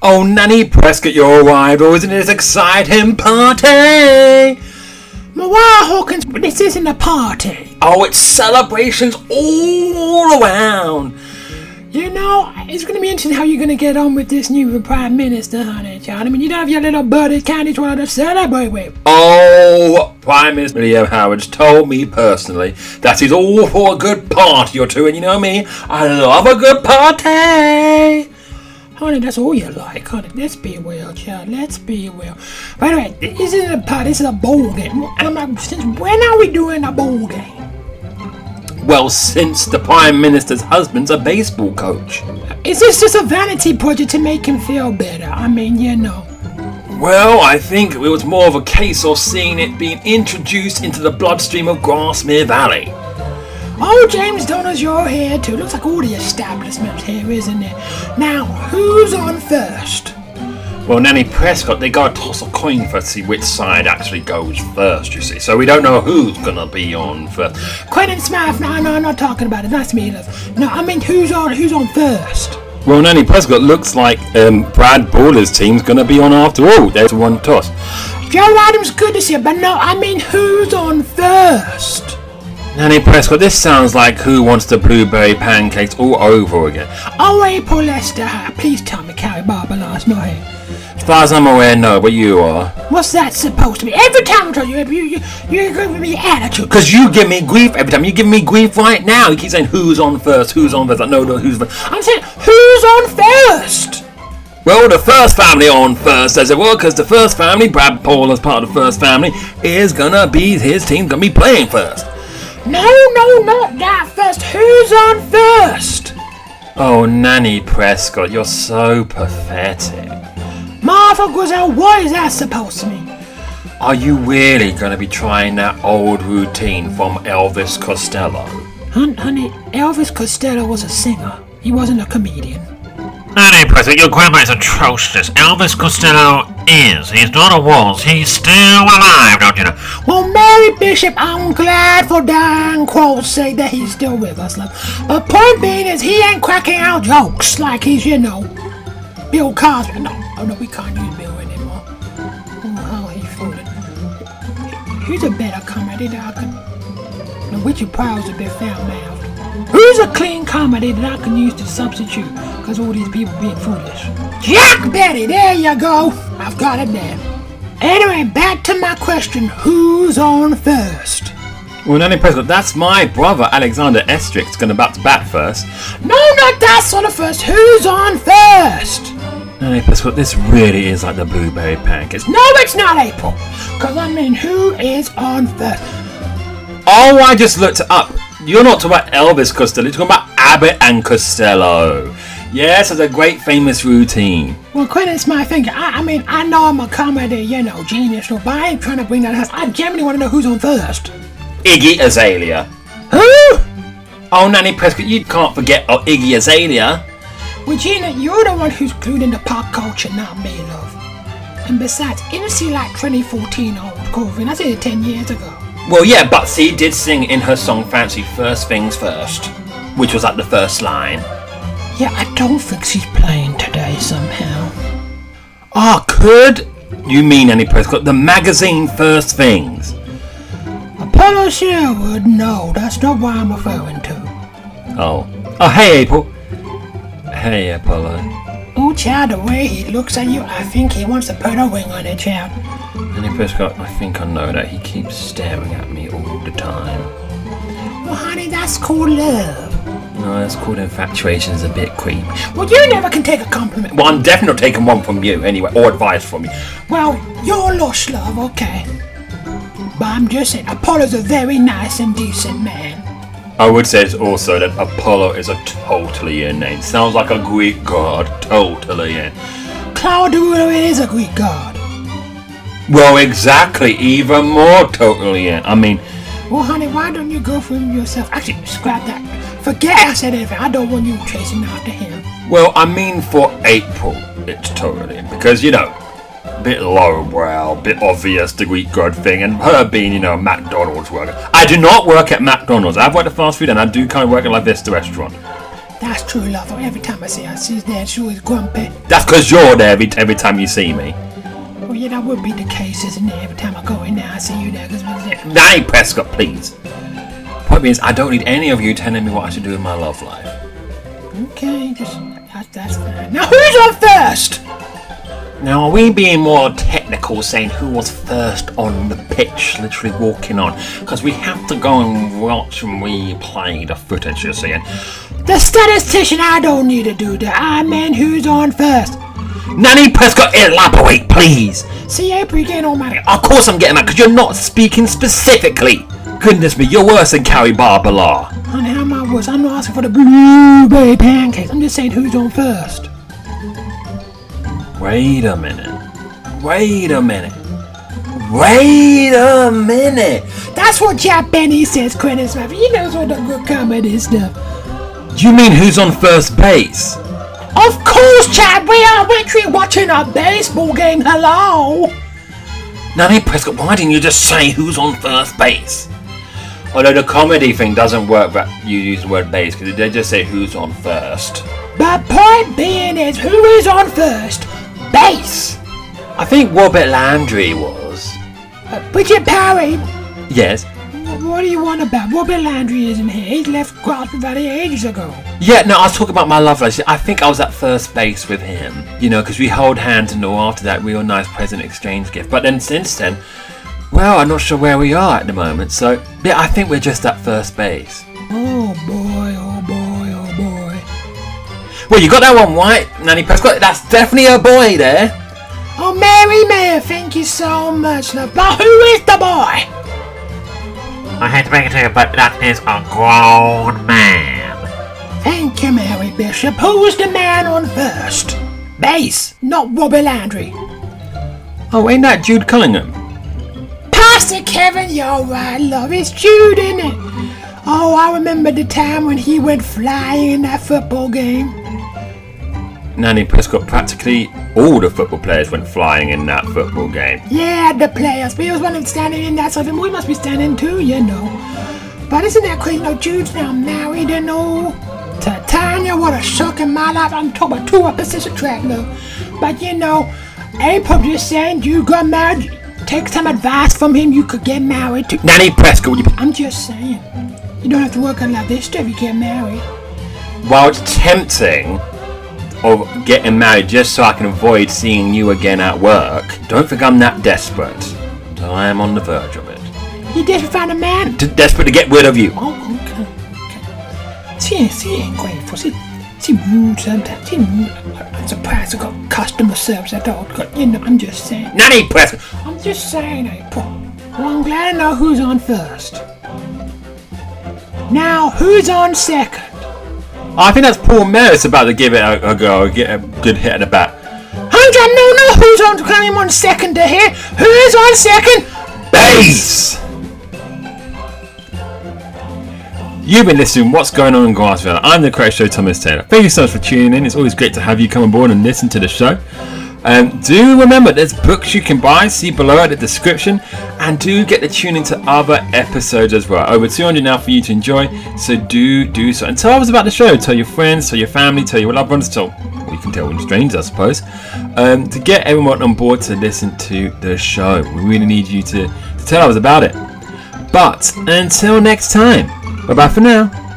Oh, Nanny Prescott, your arrival is an exciting party! Mariah Hawkins, but this isn't a party. Oh, it's celebrations all around. You know, it's going to be interesting how you're going to get on with this new Prime Minister, honey, child. I mean, you don't have your little buddy Candy to celebrate with. Oh, Prime Minister Leo Howard's told me personally that he's all for a good party or two, and you know me, I love a good party. Honey, that's all you like, honey. Let's be real, child. Let's be real. By the way, this isn't a party, this is a bowl game. I'm like, since when are we doing a bowl game? Well, since the Prime Minister's husband's a baseball coach. Is this just a vanity project to make him feel better? I mean, you know. Well, I think it was more of a case of seeing it being introduced into the bloodstream of Grasmere Valley. Oh, James Donner's your here too. Looks like all the establishments here, isn't it? Now, who's on first? Well, Nanny Prescott, they got to toss a coin for to see which side actually goes first, you see. So we don't know who's going to be on first. Quentin Smith, no, I'm not talking about it. Nice to meet us. No, I mean, who's on first? Well, Nanny Prescott, looks like Brad Baller's team's going to be on after all. There's one toss. Joe Adams, good to see you, but no, I mean, who's on first? Nanny Prescott, this sounds like Who Wants the Blueberry Pancakes all over again. Oh, April Lester, please tell me Carrie Barber last night. As far as I'm aware, no, but you are. What's that supposed to be? Every time I tell you're giving me attitude. Because you give me grief every time. You give me grief right now. You keep saying who's on first, who's on first. Like, no, who's first. I'm saying, who's on first? Well, the first family on first, as it were, because the first family, Brad Paul as part of the first family, is gonna be, his team's gonna be playing first. No, not that first. Who's on first? Oh, Nanny Prescott, you're so pathetic. Martha Griselle, what is that supposed to mean? Are you really going to be trying that old routine from Elvis Costello? Honey, Elvis Costello was a singer. He wasn't a comedian. Nanny Prescott, your grammar is atrocious. Elvis Costello is. He's not a was. He's still alive, don't you know? Well, Mary Bishop, I'm glad for Dan Quote's sake that he's still with us, love. But point being is he ain't cracking out jokes like he's, you know, Bill Cosby. No, we can't use Bill anymore. Oh, how he fooled it. Who's a better comedy that I can... Now, Richard Pryor's a bit foul-mouthed. Who's a clean comedy that I can use to substitute? Because all these people being foolish. Jack Betty, there you go. I've got it there. Anyway, back to my question. Who's on first? Well, Nanny Prescott, that's my brother Alexander Estrick's going to bat to bat first. No, not that sort of first. Who's on first? Nanny Prescott, this really is like the blueberry pancakes. No, it's not, April. Because I mean, who is on first? Oh, I just looked it up. You're not talking about Elvis Costello, you're talking about Abbott and Costello. Yes, it's a great famous routine. Well, Quentin's my finger. I mean, I know I'm a comedy, you know, genius, but I ain't trying to bring that house. I genuinely want to know who's on first. Iggy Azalea. Who? Oh, Nanny Prescott, you can't forget Iggy Azalea. Regina, you're the one who's glued into pop culture, not me, love. And besides, isn't she like 2014 old Corvin? I said it 10 years ago. Well, yeah, but she did sing in her song Fancy First Things First, which was like the first line. Yeah, I don't think she's playing today somehow. Ah, could you mean, Nanny Prescott, the magazine First Things? Apollo Sherwood? No, that's not what I'm referring to. Oh, hey, April. Hey, Apollo. Oh, child, the way he looks at you, I think he wants to put a ring on it, child. Nanny Prescott, I think I know that he keeps staring at me all the time. Well, honey, that's called love. No, that's called infatuation. Is a bit creepy. Well, you never can take a compliment. Well, I'm definitely not taking one from you anyway, or advice from you. Well, you're lush, love, okay. But I'm just saying, Apollo's a very nice and decent man. I would say also that Apollo is a totally in name. Sounds like a Greek god. Totally in. Claudio is a Greek god. Well, exactly. Even more totally in. I mean... Well, honey, why don't you go for him yourself? Actually, scrap that. Forget I said anything. I don't want you chasing after him. Well, I mean for April, it's totally in. Because, you know, a bit lowbrow, a bit obvious, the Greek god thing, and her being, you know, a McDonald's worker. I do not work at McDonald's. I've worked at fast food, and I do kind of work at La Vista restaurant. That's true, love. Every time I see her, she's there. She's always grumpy. That's because you're there every time you see me. Well, yeah, that would be the case, isn't it? Every time I go in there, I see you there. Nanny Prescott, please. Point being is, I don't need any of you telling me what I should do in my love life. Okay, that's fine. Now, who's on first? Now, are we being more technical, saying who was first on the pitch, literally walking on? Because we have to go and watch and replay the footage, you see. The statistician, I don't need to do that. I meant who's on first. Nanny Prescott, elaborate, please. See, April, you're getting all mad. Of course I'm getting mad, because you're not speaking specifically. Goodness me, you're worse than Carrie Barbala. Honey, how am I worse? I'm not asking for the blueberry pancakes. I'm just saying who's on first. Wait a minute. Wait a minute. Wait a minute. That's what Jack Benny says, Quentin Smith. He knows all the good comedy stuff. You mean who's on first base? Of course, Chad. We are literally watching a baseball game. Hello. Nanny Prescott, why didn't you just say who's on first base? Although the comedy thing doesn't work, but you use the word base because they just say who's on first. The point being is, who is on first? Base. I think Robert Landry was. Bridget Parry. Yes. What do you want about? Robert Landry isn't here. He left Grassy Valley ages ago. Yeah, no, I was talking about my love life. I think I was at first base with him. You know, because we hold hands and all after that real nice present exchange gift. But then since then, well, I'm not sure where we are at the moment. So, yeah, I think we're just at first base. Oh boy, oh boy, oh boy. Well, you got that one right, Nanny Prescott. That's definitely a boy there. Oh, Mary Mayer, thank you so much, love. But who is the boy? I hate to break it to you, but that is a grown man. Thank you, Mary Bishop. Who's the man on first? Base, not Robert Landry. Oh, ain't that Jude Cunningham? Pastor Kevin, you're right, love. It's Jude, isn't it? Oh, I remember the time when he went flying in that football game. Nanny Prescott, practically all the football players went flying in that football game. Yeah, the players. But he was one of them standing in that, so then we must be standing too, you know. But isn't that crazy? No, Jude's now married and all. To Tanya, what a shock in my life. I'm talking about two opposites attract, love. But you know, April just saying you got married. Take some advice from him, you could get married to. Nanny Prescott, I'm just saying. You don't have to work on like this stuff if you get married. While it's tempting of getting married just so I can avoid seeing you again at work, don't think I'm that desperate. I am on the verge of it. You desperate to find a man? Desperate to get rid of you. Oh, okay. She ain't grateful. She rude sometimes. She rude. I'm surprised I got customer service at all. You know, I'm just saying. Nanny Prescott! I'm just saying, April. Well, I'm glad to know who's on first. Now, who's on second? I think that's Paul Merritt's about to give it a go, get a good hit at the bat. No, who's on coming on second to here? Who's on second? Base! You've been listening to What's Going On in Grassville. I'm the Correct Show, Thomas Taylor. Thank you so much for tuning in. It's always great to have you come aboard and listen to the show. Do remember, there's books you can buy, see below at the description, and do get to tune into other episodes as well. Over 200 now for you to enjoy, so do so. And tell others about the show. Tell your friends, tell your family, tell your loved ones, well, you can tell strangers, I suppose, to get everyone on board to listen to the show. We really need you to tell others about it. But until next time, bye bye for now.